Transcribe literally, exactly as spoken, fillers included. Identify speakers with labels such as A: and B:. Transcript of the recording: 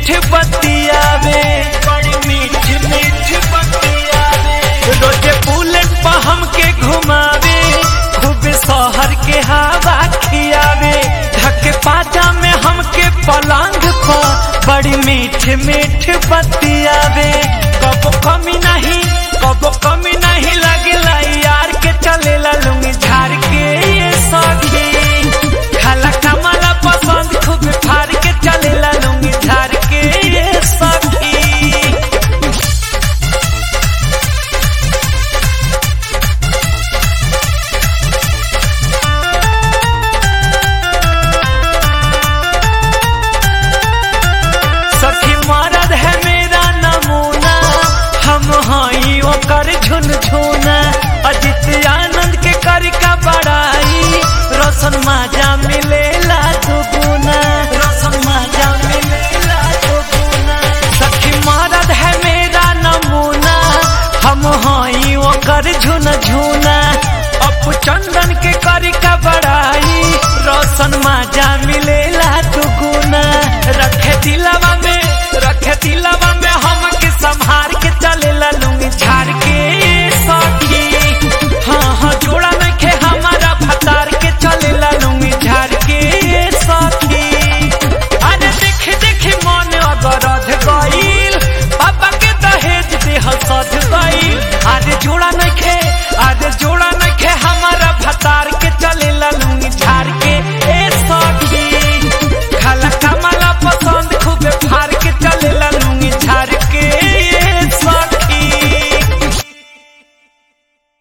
A: मीठ बतियावे, बड़ी मीठ मीठ बतियावे। रोजे बुलेट पर हमके घुमावे, खूब शहर के हवा खियावे। ढके पाजा में हमके पलंग पर बड़ी मीठ मीठ बतियावे। कबो कमी नहीं कबो कमी नहीं लगेला यार के, चलेला लुंगी झाड़ के ये सखी। खाला कमाला पसंद खूब फाड़ के, चलेला लुंगी झाड़ के ये सखी। सखी मरद है मेरा नमूना, हम हई ओकर झुनझुना। अजित आनंद के करी का बड़ाई, रोशन माजा मिलेला दुगुना, रोशन माजा मिलेला दुगुना। सखी मरद है मेरा नमूना, हम हई ओकर झुनझुना। अपू चंदन के करी का बड़ाई, रोशन माजा मिलेला दुगुना। रखे दिलवा में रखे दिलवा